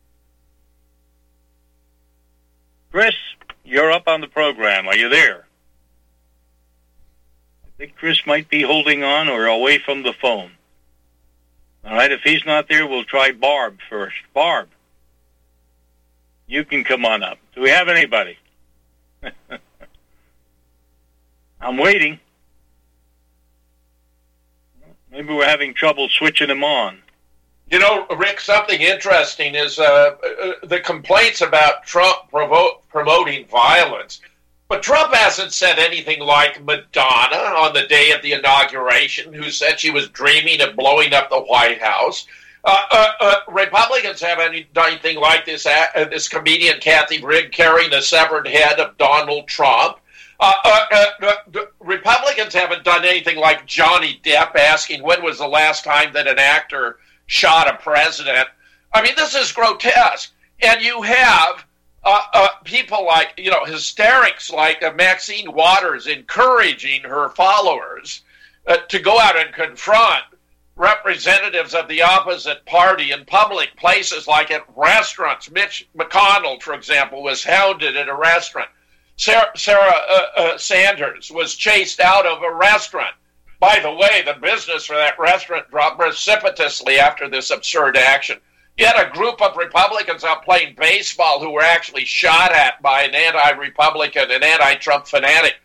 Chris, you're up on the program. Are you there? I think Chris might be holding on or away from the phone. All right, if he's not there, we'll try Barb first. Barb, you can come on up. Do we have anybody? I'm waiting. Maybe we're having trouble switching him on. You know, Rick, something interesting is uh, uh, the complaints about Trump provo- promoting violence. But Trump hasn't said anything like Madonna on the day of the inauguration, who said she was dreaming of blowing up the White House. Uh, uh, uh, Republicans haven't done anything like this, uh, this comedian Kathy Brigg carrying the severed head of Donald Trump. Uh, uh, uh, uh, Republicans haven't done anything like Johnny Depp asking when was the last time that an actor shot a president. I mean, this is grotesque. And you have uh, uh, people like, you know, hysterics like uh, Maxine Waters encouraging her followers uh, to go out and confront representatives of the opposite party in public places like at restaurants. Mitch McConnell, for example, was hounded at a restaurant. Sarah, Sarah uh, uh, Sanders was chased out of a restaurant. By the way, the business for that restaurant dropped precipitously after this absurd action. You had a group of Republicans out playing baseball who were actually shot at by an anti-Republican, an anti-Trump fanatic.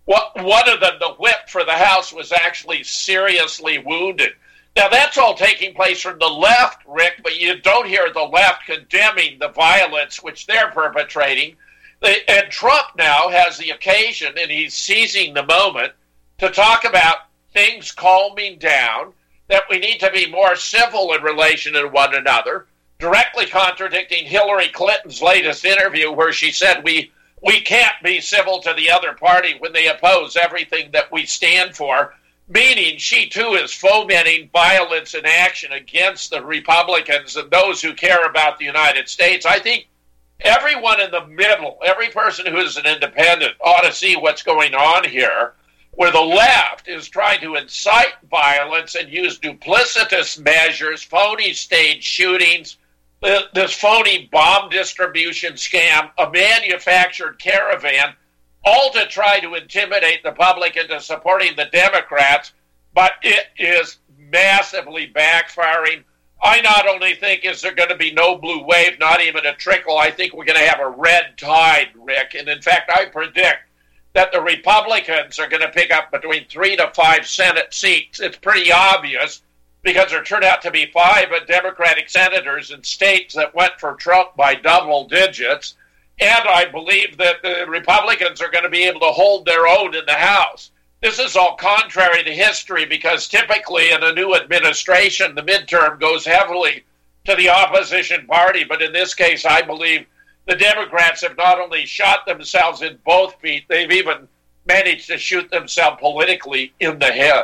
One of them, the whip for the House, was actually seriously wounded. Now, that's all taking place from the left, Rick, but you don't hear the left condemning the violence which they're perpetrating. And Trump now has the occasion, and he's seizing the moment, to talk about things calming down, that we need to be more civil in relation to one another, directly contradicting Hillary Clinton's latest interview where she said we we can't be civil to the other party when they oppose everything that we stand for, meaning she too is fomenting violence and action against the Republicans and those who care about the United States. I think everyone in the middle, every person who is an independent ought to see what's going on here, where the left is trying to incite violence and use duplicitous measures, phony stage shootings, this phony bomb distribution scam, a manufactured caravan, all to try to intimidate the public into supporting the Democrats, but it is massively backfiring. I not only think is there going to be no blue wave, not even a trickle, I think we're going to have a red tide, Rick. And in fact, I predict that the Republicans are going to pick up between three to five Senate seats. It's pretty obvious because there turned out to be five Democratic senators in states that went for Trump by double digits. And I believe that the Republicans are going to be able to hold their own in the House. This is all contrary to history because typically in a new administration, the midterm goes heavily to the opposition party. But in this case, I believe the Democrats have not only shot themselves in both feet, they've even managed to shoot themselves politically in the head.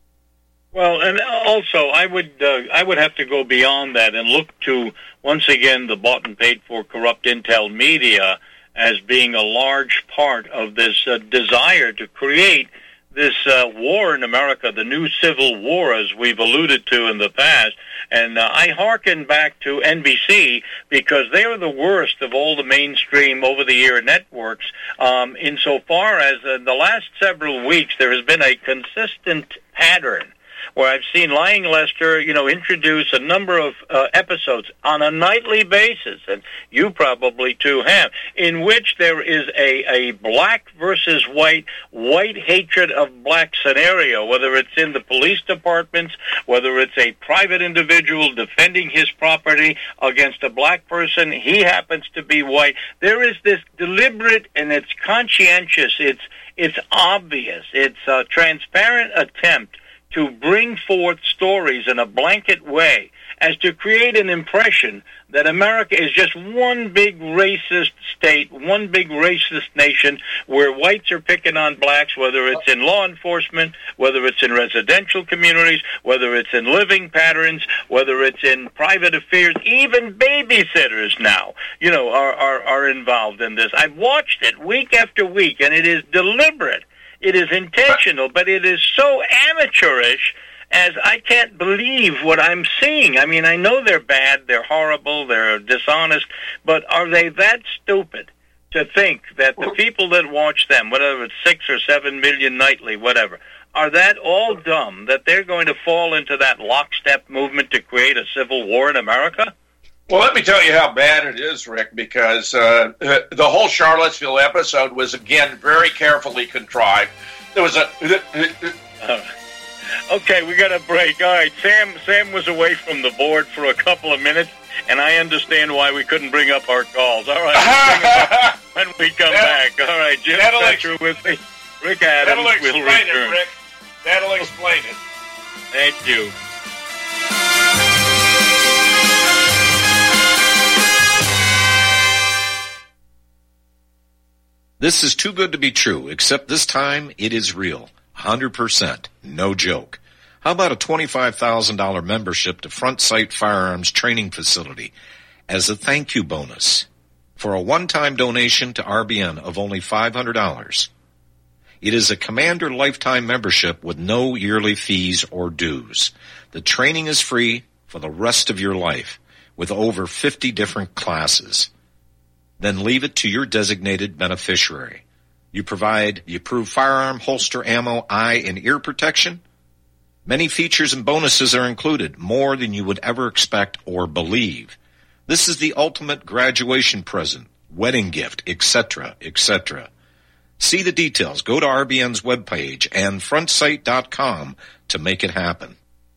Well, and also I would uh, I would have to go beyond that and look to, once again, the bought and paid for corrupt intel media as being a large part of this uh, desire to create this uh, war in America, the new civil war, as we've alluded to in the past. And uh, I hearken back to N B C because they are the worst of all the mainstream over-the-air networks um, insofar as uh, the last several weeks there has been a consistent pattern where I've seen Lying Lester, you know, introduce a number of uh, episodes on a nightly basis, and you probably too have, in which there is a, a black versus white, white hatred of black scenario, whether it's in the police departments, whether it's a private individual defending his property against a black person, he happens to be white. There is this deliberate, and it's conscientious, it's, it's obvious, it's a transparent attempt to bring forth stories in a blanket way as to create an impression that America is just one big racist state, one big racist nation where whites are picking on blacks, whether it's in law enforcement, whether it's in residential communities, whether it's in living patterns, whether it's in private affairs. Even babysitters now, you know, are, are, are involved in this. I've watched it week after week, and it is deliberate. It is intentional, but it is so amateurish as I can't believe what I'm seeing. I mean, I know they're bad, they're horrible, they're dishonest, but are they that stupid to think that the people that watch them, whatever it's six or seven million nightly, whatever, are that all dumb that they're going to fall into that lockstep movement to create a civil war in America? Well, let me tell you how bad it is, Rick, because uh, the whole Charlottesville episode was, again, very carefully contrived. There was a... Uh, okay, we got a break. All right, Sam Sam was away from the board for a couple of minutes, and I understand why we couldn't bring up our calls. All right, we'll bring them up when we come back. All right, Jim Spencer with me. Rick Adams That'll explain will return. it, Rick. That'll explain it. Thank you. This is too good to be true, except this time it is real. one hundred percent. No joke. How about a twenty-five thousand dollars membership to Front Sight Firearms Training Facility as a thank you bonus for a one-time donation to R B N of only five hundred dollars? It is a Commander lifetime membership with no yearly fees or dues. The training is free for the rest of your life with over fifty different classes. Then leave it to your designated beneficiary. You provide the approved firearm, holster, ammo, eye, and ear protection. Many features and bonuses are included, more than you would ever expect or believe. This is the ultimate graduation present, wedding gift, et cetera, et cetera. See the details. Go to R B N's webpage and front sight dot com to make it happen.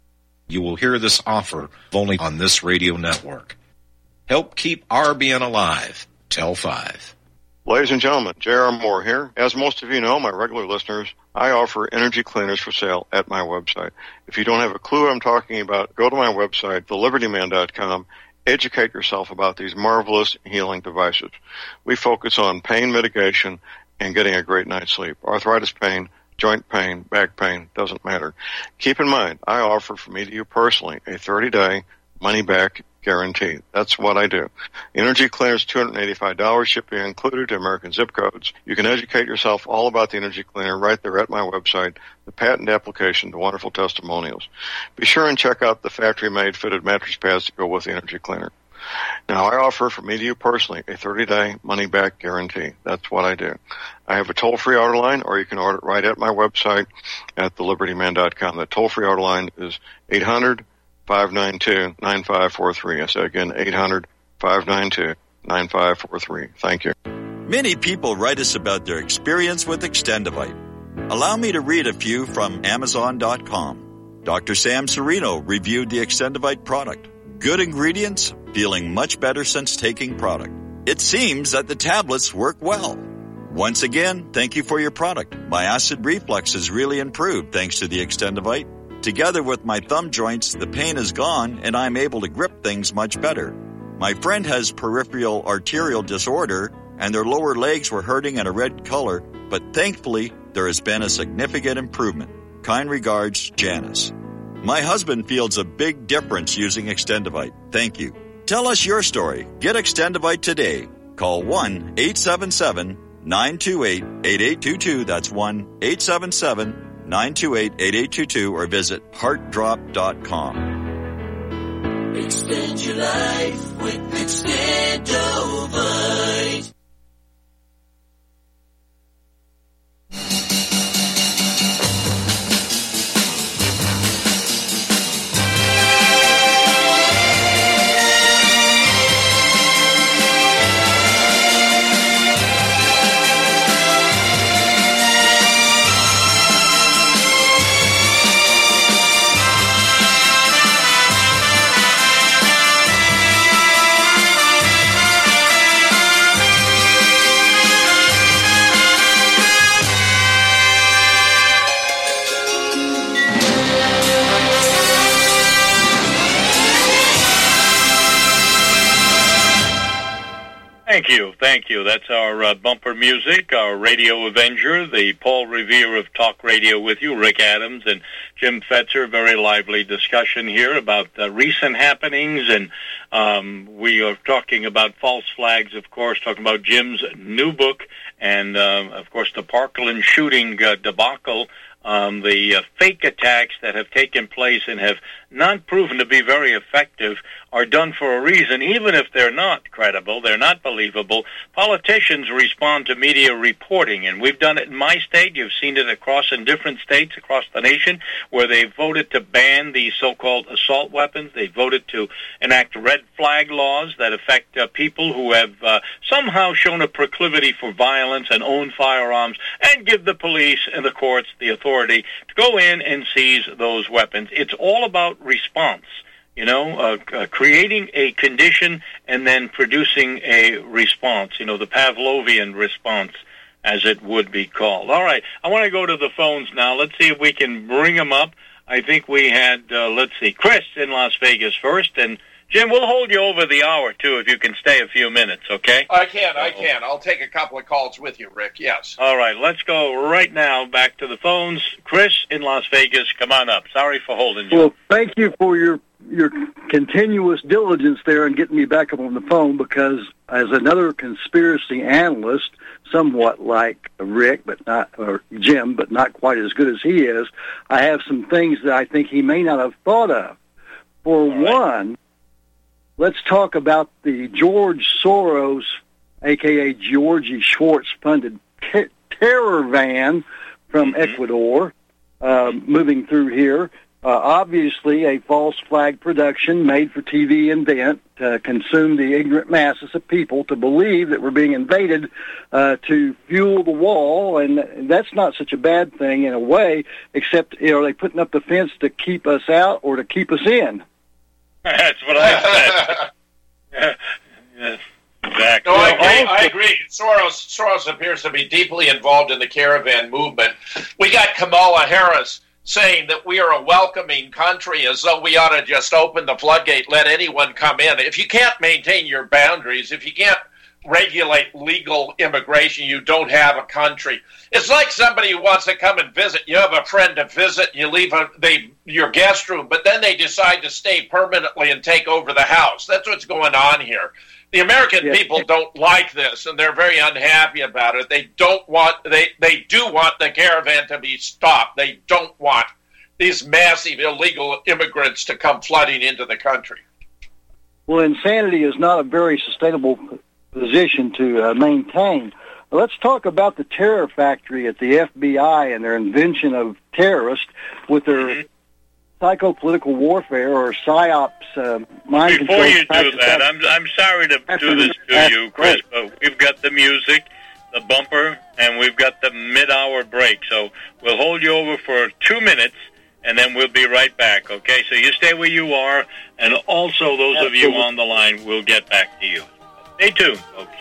You will hear this offer only on this radio network. Help keep R B N alive. Tell five. Ladies and gentlemen, J R. Moore here. As most of you know, my regular listeners, I offer energy cleaners for sale at my website. If you don't have a clue what I'm talking about, go to my website, the liberty man dot com. Educate yourself about these marvelous healing devices. We focus on pain mitigation and getting a great night's sleep. Arthritis pain, joint pain, back pain, doesn't matter. Keep in mind, I offer for me to you personally a thirty-day money-back guarantee. That's what I do. Energy Cleaner is two hundred eighty-five dollars, shipping included to American zip codes. You can educate yourself all about the Energy Cleaner right there at my website, the patent application, the wonderful testimonials. Be sure and check out the factory-made fitted mattress pads to go with the Energy Cleaner. Now, I offer for me to you personally a thirty-day money-back guarantee. That's what I do. I have a toll-free order line, or you can order it right at my website at the liberty man dot com. The toll-free order line is eight hundred, five nine two, nine five four three. I say again, eight hundred, five nine two, nine five four three. Thank you. Many people write us about their experience with Extendivite. Allow me to read a few from Amazon dot com. Doctor Sam Serino reviewed the Extendivite product. Good ingredients, feeling much better since taking product. It seems that the tablets work well. Once again, thank you for your product. My acid reflux has really improved thanks to the Extendivite. Together with my thumb joints, the pain is gone and I'm able to grip things much better. My friend has peripheral arterial disorder and their lower legs were hurting in a red color, but thankfully there has been a significant improvement. Kind regards, Janice. My husband feels a big difference using Extendivite. Thank you. Tell us your story. Get Extendivite today. Call one eight seven seven, nine two eight, eight eight two two. That's one eight seven seven, nine two eight, eight eight two two, or visit heart drop dot com. Extend your life with Extendovite. Thank you, thank you. That's our uh, bumper music, our Radio Avenger, the Paul Revere of Talk Radio with you, Rick Adams and Jim Fetzer. Very lively discussion here about uh, recent happenings, and um, we are talking about false flags, of course, talking about Jim's new book, and, uh, of course, the Parkland shooting uh, debacle. Um, the uh, fake attacks that have taken place and have not proven to be very effective are done for a reason. Even if they're not credible, they're not believable, politicians respond to media reporting, and we've done it in my state. You've seen it across in different states across the nation where they voted to ban these so-called assault weapons. They voted to enact red flag laws that affect uh, people who have uh, somehow shown a proclivity for violence and own firearms, and give the police and the courts the authority to go in and seize those weapons. It's all about response, you know, uh, uh, creating a condition and then producing a response, you know, the Pavlovian response, as it would be called. All right, I want to go to the phones now. Let's see if we can bring them up. I think we had, uh, let's see, Chris in Las Vegas first, and Jim, we'll hold you over the hour, too, if you can stay a few minutes, okay? I can, I can. I'll take a couple of calls with you, Rick, yes. All right, let's go right now back to the phones. Chris in Las Vegas, come on up. Sorry for holding you. Well, thank you for your your continuous diligence there in getting me back up on the phone, because as another conspiracy analyst, somewhat like Rick, but not, or Jim, but not quite as good as he is, I have some things that I think he may not have thought of. For one, let's talk about the George Soros, a k a. Georgie Schwartz-funded te- terror van from mm-hmm. Ecuador, uh, moving through here. Uh, obviously, a false flag production made for T V invent to consume the ignorant masses of people to believe that we're being invaded uh, to fuel the wall, and that's not such a bad thing in a way, except, you know, are they putting up the fence to keep us out or to keep us in? That's what I said. yeah, yeah, exactly. No, I agree. I agree. Soros, Soros appears to be deeply involved in the caravan movement. We got Kamala Harris saying that we are a welcoming country, as though we ought to just open the floodgate, let anyone come in. If you can't maintain your boundaries, if you can't regulate legal immigration, you don't have a country. It's like somebody who wants to come and visit. You have a friend to visit, you leave a, they, your guest room, but then they decide to stay permanently and take over the house. That's what's going on here. The American yeah. people don't like this, and they're very unhappy about it. They don't want, they, they do want the caravan to be stopped. They don't want these massive illegal immigrants to come flooding into the country. Well, insanity is not a very sustainable position to uh, maintain. Let's talk about the terror factory at the F B I and their invention of terrorists with their mm-hmm. psychopolitical warfare or psyops uh, mind Before control. Before you do that, I'm I'm sorry to do this to you, Chris, but we've got the music, the bumper, and we've got the mid-hour break. So we'll hold you over for two minutes, and then we'll be right back, okay? So you stay where you are, and also those Absolutely. of you on the line, we'll get back to you. Stay tuned, folks.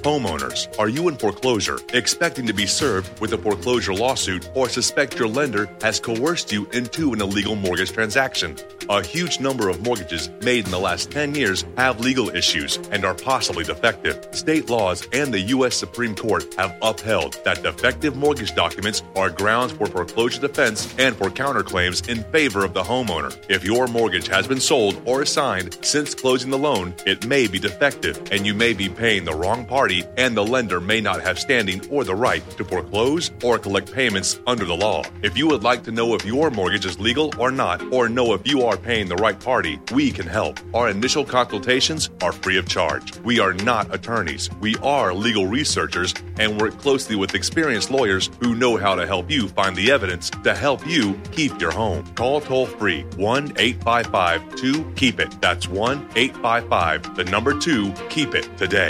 Homeowners, are you in foreclosure, expecting to be served with a foreclosure lawsuit, or suspect your lender has coerced you into an illegal mortgage transaction? A huge number of mortgages made in the last ten years have legal issues and are possibly defective. State laws and the U S Supreme Court have upheld that defective mortgage documents are grounds for foreclosure defense and for counterclaims in favor of the homeowner. If your mortgage has been sold or assigned since closing the loan, it may be defective and you may be paying the wrong party, and the lender may not have standing or the right to foreclose or collect payments under the law. If you would like to know if your mortgage is legal or not, or know if you are paying the right party, we can help. Our initial consultations are free of charge. We are not attorneys. We are legal researchers and work closely with experienced lawyers who know how to help you find the evidence to help you keep your home. Call toll free one eight five five two keep it. That's one eight five five the number two keep it today.